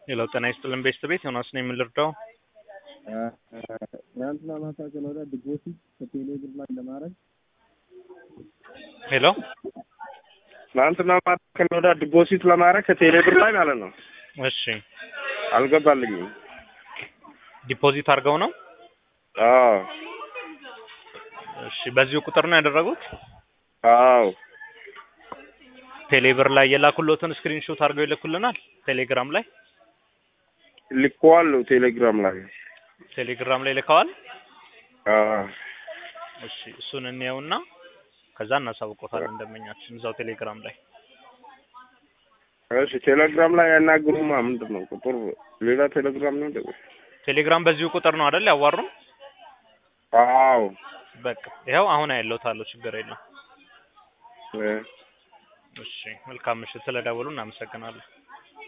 ሌላው ጤና ይስጥልን ቤት ዮናስ ነኝ የምልርዳው ትናንትና ማታ ከነወዲያ ዲፖዚት ከቴሌ ብር ላይ ለማድረግ ሄሎ ትናንትና ማታ ከነወዲያ ዲፖዚት ለማድረግ ከቴሌ ብር ላይ ማለት ነው። እሺ አልገባልኝም። ዲፖዚት አድርገው ነው? አዎ። እሺ በዚሁ ቁጥር ነው ያደረጉት? አዎ። ቴሌ ብር ላይ የላኩሎትን ስክሪንሾት አድርገው ይልኩልናል ቴሌግራም ላይ ልኳል። ቴሌግራም ላይ ልከዋል? አዎ። እሺ እሱን እንየውና ከዛ እናሳውቆታለን እንደመኛችን እዛው ቴሌግራም ላይ። እሺ ቴሌግራም ላይ ያናግሩማ። ምንድነው ቁጥር ሌላ ቴሌግራም ነው ደግሞ? ቴሌግራም በዚሁ ቁጥር ነው አይደል ያዋሩን? አዎ። በቃ ይሄው አሁን ያለውታለው ችግር የለም። እሺ መልካም ምሽት። ስለደወሉ እናመሰግናለን።